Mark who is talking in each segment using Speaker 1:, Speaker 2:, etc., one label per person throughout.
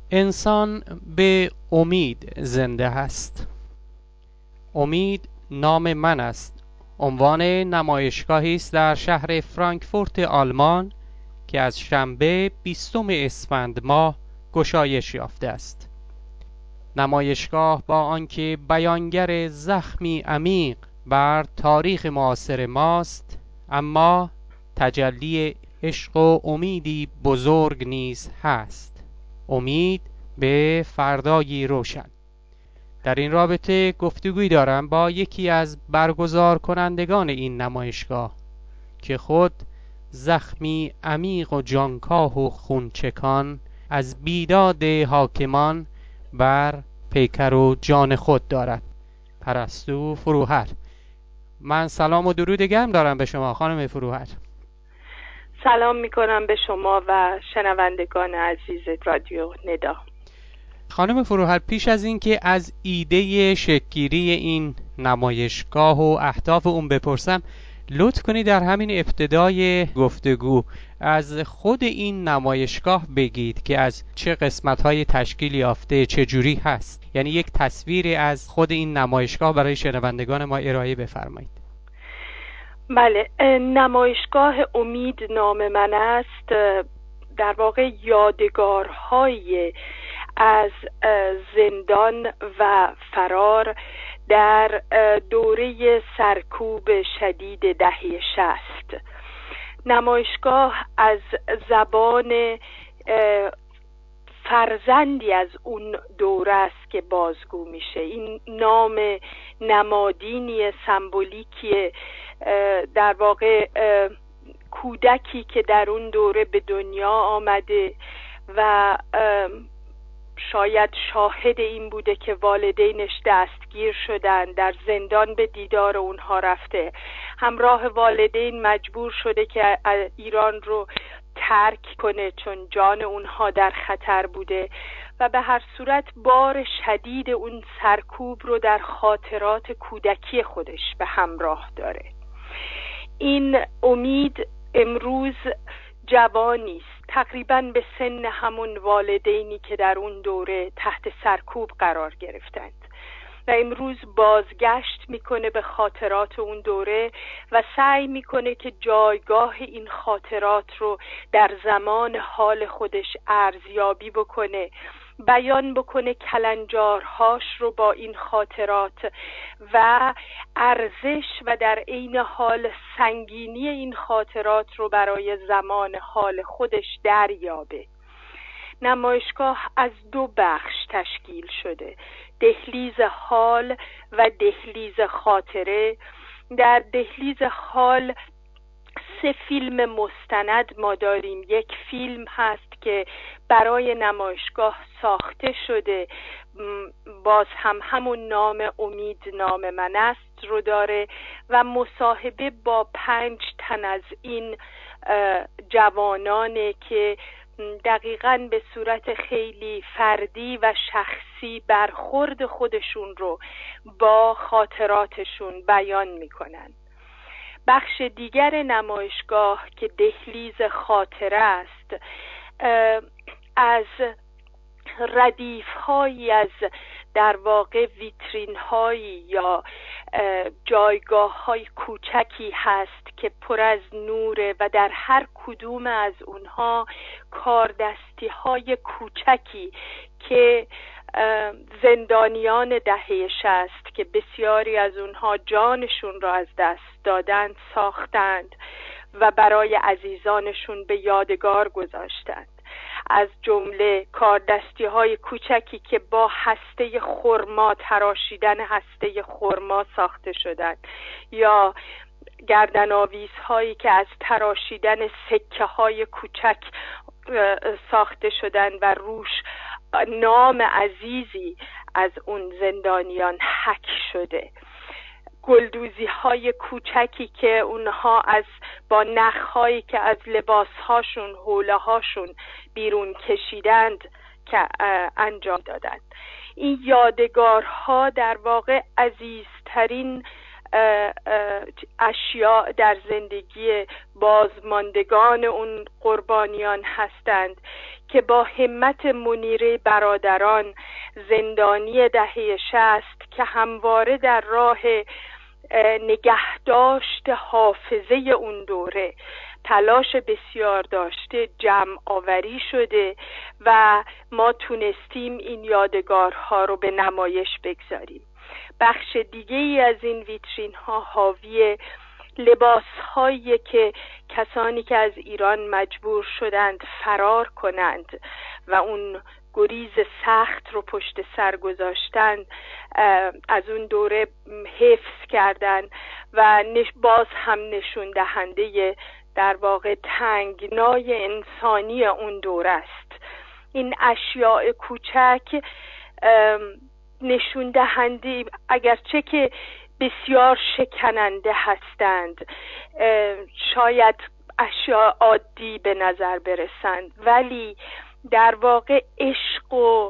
Speaker 1: انسان به امید زنده است. امید نام من است. عنوان نمایشگاهی است در شهر فرانکفورت آلمان که از شنبه 20 اسفند ماه گشایش یافته است. نمایشگاه با آنکه بیانگر زخمی عمیق بر تاریخ معاصر ماست، اما تجلی عشق و امیدی بزرگ نیز هست. امید به فردایی روشن. در این رابطه گفتگوی دارم با یکی از برگزار کنندگان این نمایشگاه که خود زخمی عمیق و جانکاه و خونچکان از بیداد حاکمان بر پیکر و جان خود دارد. پرستو فروهر. من سلام و درود گرم دارم به شما خانم فروهر.
Speaker 2: سلام میکنم به شما و شنوندگان عزیز رادیو ندا.
Speaker 1: خانم فروهر، پیش از این که از ایده شکل‌گیری این نمایشگاه و اهداف اون بپرسم، لطف کنید در همین ابتدای گفتگو از خود این نمایشگاه بگید که از چه قسمت‌های تشکیل یافته، چه جوری هست. یعنی یک تصویری از خود این نمایشگاه برای شنوندگان ما ارائه بفرمایید.
Speaker 2: بله، نمایشگاه امید نام من است. در واقع یادگارهای از زندان و فرار در دوره سرکوب شدید دهه 60. نمایشگاه از زبان فرزندی از اون دوره است که بازگو میشه. این نام نمادینی سمبولیکی در واقع کودکی که در اون دوره به دنیا آمده و شاید شاهد این بوده که والدینش دستگیر شدن، در زندان به دیدار اونها رفته، همراه والدین مجبور شده که ایران رو ترک کنه چون جان اونها در خطر بوده و به هر صورت بار شدید اون سرکوب رو در خاطرات کودکی خودش به همراه داره. این امید امروز جوانی است، تقریباً به سن همون والدینی که در اون دوره تحت سرکوب قرار گرفتند و امروز بازگشت میکنه به خاطرات اون دوره و سعی میکنه که جایگاه این خاطرات رو در زمان حال خودش ارزیابی بکنه، بیان بکنه کلنجارهاش رو با این خاطرات و ارزش و در عین حال سنگینی این خاطرات رو برای زمان حال خودش دریابه. نمایشگاه از 2 بخش تشکیل شده: دهلیز حال و دهلیز خاطره. در دهلیز حال 3 فیلم مستند ما داریم. یک فیلم هست که برای نمایشگاه ساخته شده، باز هم همون نام امید نام من است رو داره و مصاحبه با 5 تن از این جوانانه که دقیقاً به صورت خیلی فردی و شخصی برخورد خودشون رو با خاطراتشون بیان میکنن. بخش دیگر نمایشگاه که دهلیز خاطره است، از ردیف‌هایی از در واقع ویترین‌هایی یا جایگاه‌های کوچکی هست که پر از نوره و در هر کدوم از اونها کاردستی‌های کوچکی که زندانیان دهه 60 که بسیاری از اونها جانشون را از دست دادند ساختند و برای عزیزانشون به یادگار گذاشتند. از جمله کاردستی‌های کوچکی که با هسته خرما، تراشیدن هسته خرما ساخته شدند، یا گردن‌آویزهایی که از تراشیدن سکه‌های کوچک ساخته شدند و روش نام عزیزی از اون زندانیان حک شده. گلدوزی های کوچکی که اونها با نخهایی که از لباسهاشون، حوله هاشون بیرون کشیدند که انجام دادند. این یادگارها در واقع عزیزترین اشیاء در زندگی بازماندگان اون قربانیان هستند که با همت منیره برادران زندانی دهه 60 که همواره در راه نگهداشت حافظه اون دوره تلاش بسیار داشته جمع آوری شده و ما تونستیم این یادگارها رو به نمایش بگذاریم. بخش دیگه ای از این ویترین ها حاوی لباس هایی که کسانی که از ایران مجبور شدند فرار کنند و اون گریز سخت رو پشت سر گذاشتند از اون دوره حفظ کردن و باز هم نشون دهنده در واقع تنگنای انسانی اون دوره است. این اشیاء کوچک نشون دهنده اگرچه که بسیار شکننده هستند، شاید اشیاء عادی به نظر برسند، ولی در واقع عشق و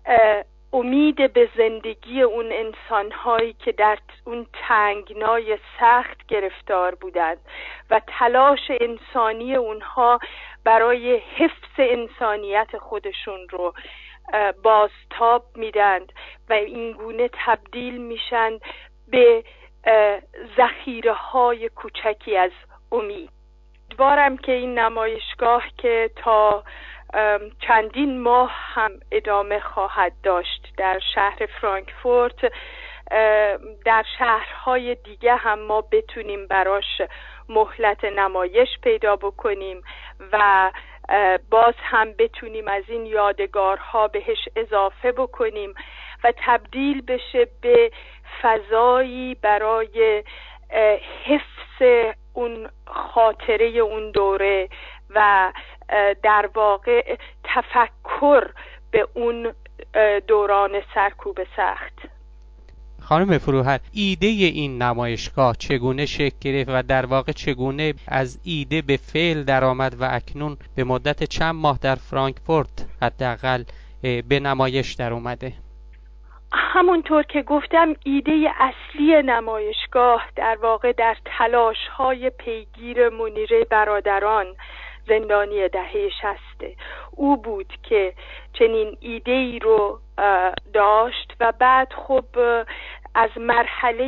Speaker 2: امید به زندگی اون انسان‌هایی که در اون تنگنای سخت گرفتار بودند و تلاش انسانی اونها برای حفظ انسانیت خودشون رو بازتاب میدند و اینگونه تبدیل میشن به ذخیره‌های کوچکی از امید. امیدوارم که این نمایشگاه که تا چندین ماه هم ادامه خواهد داشت در شهر فرانکفورت، در شهرهای دیگه هم ما بتونیم براش مهلت نمایش پیدا بکنیم و باز هم بتونیم از این یادگارها بهش اضافه بکنیم و تبدیل بشه به فضایی برای حفظ اون خاطره اون دوره و در واقع تفکر به اون دوران سرکوب سخت.
Speaker 1: خانم فروهر، ایده این نمایشگاه چگونه شکل گرفت و در واقع چگونه از ایده به فعل درآمد و اکنون به مدت چند ماه در فرانکفورت حداقل به نمایش در اومده؟
Speaker 2: همونطور که گفتم ایده اصلی نمایشگاه در واقع در تلاش‌های پیگیر منیره برادران زندانی دهه 60 او بود که چنین ایده‌ای رو داشت و بعد خب از مرحله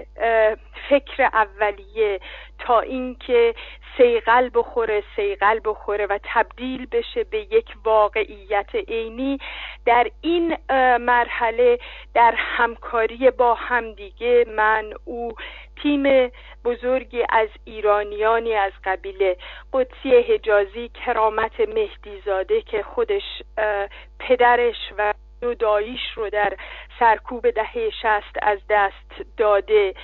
Speaker 2: فکر اولیه تا اینکه صیقل بخوره و تبدیل بشه به یک واقعیت عینی، در این مرحله در همکاری با همدیگه او تیم بزرگی از ایرانیانی از قبیله قدسی حجازی، کرامت مهدیزاده که خودش پدرش و داییش رو در سرکوب دهه 60 از دست داده،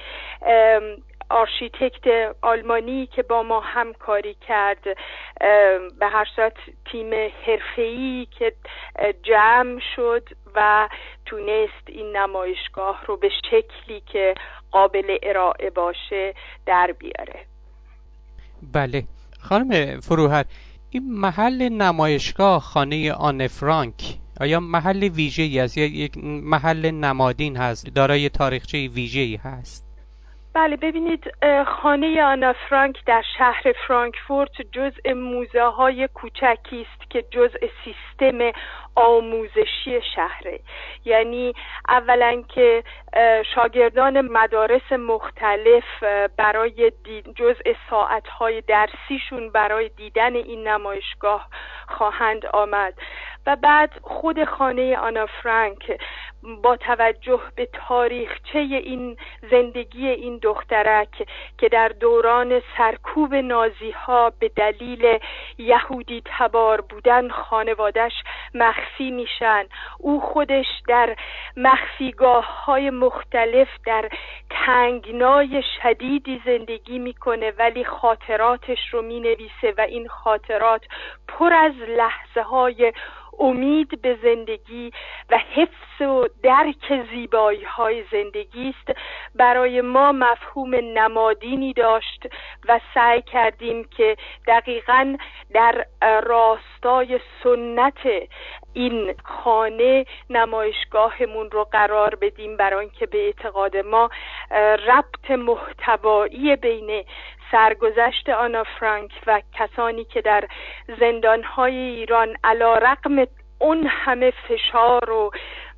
Speaker 2: آرشیتکت آلمانی که با ما همکاری کرد، به هر صورت تیم حرفه‌ای که جمع شد و تونست این نمایشگاه رو به شکلی که قابل ارائه باشه در بیاره.
Speaker 1: بله خانم فروهر، این محل نمایشگاه خانه آن فرانک آیا محل ویژه‌ای است یا یک محل نمادین هست، دارای تاریخچه ویژه‌ای هست؟
Speaker 2: بله، ببینید خانه آنا فرانک در شهر فرانکفورت جزء موزه های کوچکی است که جزء سیستم آموزشی شهره. یعنی اولا که شاگردان مدارس مختلف برای جزء ساعتهای درسیشون برای دیدن این نمایشگاه خواهند آمد و بعد خود خانه آنا فرانک با توجه به تاریخچه این زندگی این دخترک که در دوران سرکوب نازی ها به دلیل یهودی تبار بودن خانوادش مخفی میشن، او خودش در مخفیگاه های مختلف در تنگنای شدیدی زندگی میکنه ولی خاطراتش رو مینویسه و این خاطرات پر از لحظه های امید به زندگی و حفظ و درک زیبایی های زندگی است. برای ما مفهوم نمادینی داشت و سعی کردیم که دقیقاً در راستای سنت این خانه نمایشگاهمون رو قرار بدیم، برای اینکه به اعتقاد ما ربط محتوایی بین سرگذشت آنا فرانک و کسانی که در زندانهای ایران علیرغم اون همه فشار و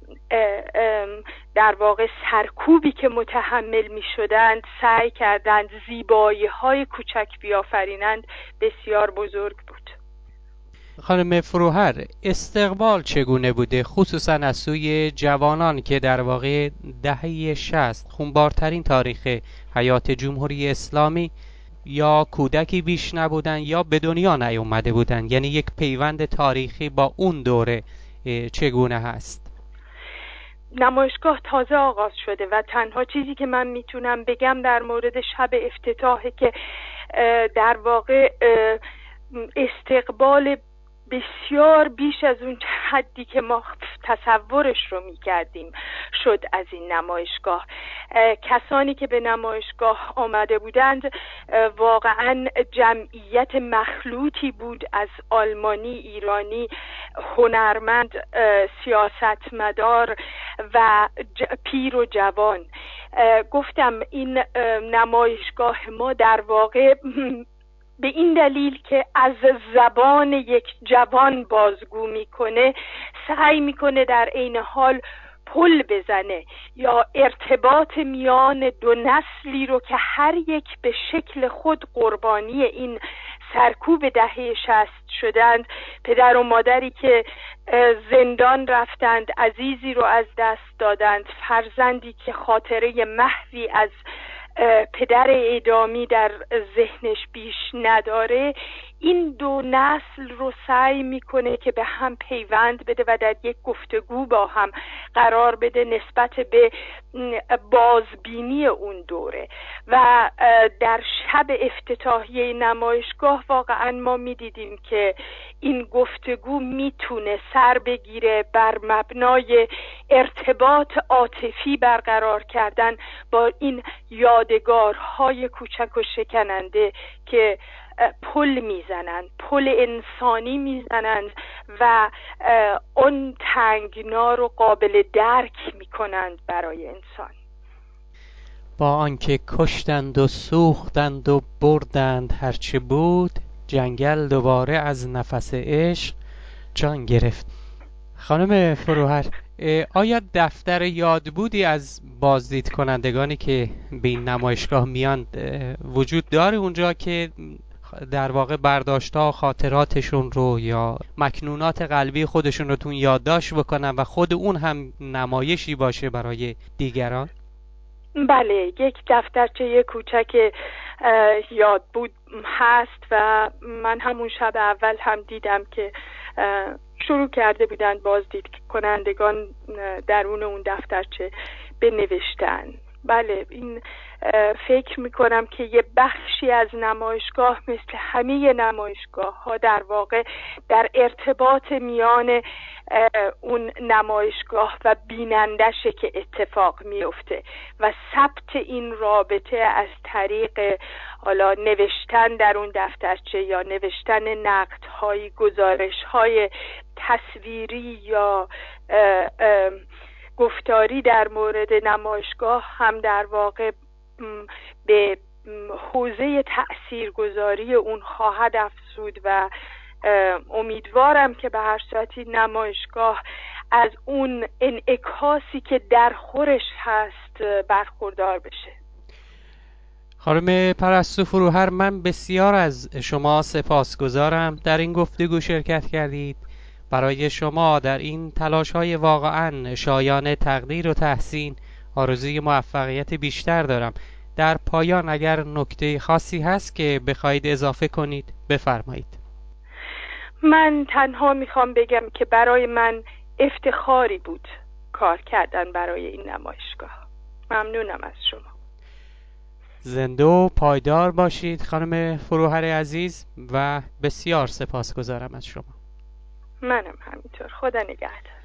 Speaker 2: در واقع سرکوبی که متحمل می شدند سعی کردند زیبایی های کوچک بیافرینند، بسیار بزرگ بود.
Speaker 1: خانم فروهر، استقبال چگونه بوده، خصوصا از سوی جوانان که در واقع دهه 60 خونبارترین تاریخ حیات جمهوری اسلامی یا کودکی بیش نبودن یا به دنیا نیومده بودن؟ یعنی یک پیوند تاریخی با اون دوره چگونه هست؟
Speaker 2: نمایشگاه تازه آغاز شده و تنها چیزی که من میتونم بگم در مورد شب افتتاحه که در واقع استقبال بسیار بیش از اون حدی که ما تصورش رو میکردیم شد از این نمایشگاه. کسانی که به نمایشگاه آمده بودند واقعا جمعیت مخلوطی بود از آلمانی، ایرانی، هنرمند، سیاستمدار و پیر و جوان. گفتم این نمایشگاه ما در واقع به این دلیل که از زبان یک جوان بازگو میکنه، سعی میکنه در عین حال پل بزنه یا ارتباط میان دو نسلی رو که هر یک به شکل خود قربانی این سرکوب دهه 60 شدند، پدر و مادری که زندان رفتند، عزیزی رو از دست دادند، فرزندی که خاطره محوی از پدر اعدامی در ذهنش بیش نداره. این دو نسل رو سعی میکنه که به هم پیوند بده و در یک گفتگو با هم قرار بده نسبت به بازبینی اون دوره. و در شب افتتاحیه نمایشگاه واقعا ما میدیدیم که این گفتگو میتونه سر بگیره بر مبنای ارتباط عاطفی برقرار کردن با این یادگارهای کوچک و شکننده که پل میزنند، پل انسانی میزنند و اون تنگنا رو قابل درک میکنند برای انسان.
Speaker 1: با آنکه کشتند و سوختند و بردند هرچه بود، جنگل دوباره از نفس عشق جان گرفت. خانم فروهر، آیا دفتر یادبودی از بازدید کنندگانی که به این نمایشگاه میان وجود داره اونجا که در واقع برداشت‌ها خاطراتشون رو یا مکنونات قلبی خودشون رو تون یادداشت بکنن و خود اون هم نمایشی باشه برای دیگران؟
Speaker 2: بله، یک دفترچه کوچک یادبود هست و من همون شب اول هم دیدم که شروع کرده بودند بازدید کنندگان درون اون دفترچه بنوشتن. بله، این فکر میکنم که یه بخشی از نمایشگاه مثل همه نمایشگاه ها در واقع در ارتباط میان اون نمایشگاه و بینندشه که اتفاق میفته و ثبت این رابطه از طریق حالا نوشتن در اون دفترچه یا نوشتن نقدهای، گزارشهای تصویری یا گفتاری در مورد نمایشگاه هم در واقع به حوزه تأثیرگذاری اون خواهد افزود و امیدوارم که به هر صورتی نمایشگاه از اون انعکاسی که در خورش هست برخوردار بشه.
Speaker 1: خانم پرستو فروهر، من بسیار از شما سپاسگزارم در این گفتگو شرکت کردید. برای شما در این تلاش‌های واقعاً شایان تقدیر و تحسین آرزوی موفقیت بیشتر دارم. در پایان اگر نکته خاصی هست که بخواید اضافه کنید بفرمایید.
Speaker 2: من تنها میخوام بگم که برای من افتخاری بود کار کردن برای این نمایشگاه. ممنونم از شما.
Speaker 1: زنده و پایدار باشید خانم فروهر عزیز و بسیار سپاسگزارم از شما.
Speaker 2: منم همینطور. خدا نگهدار.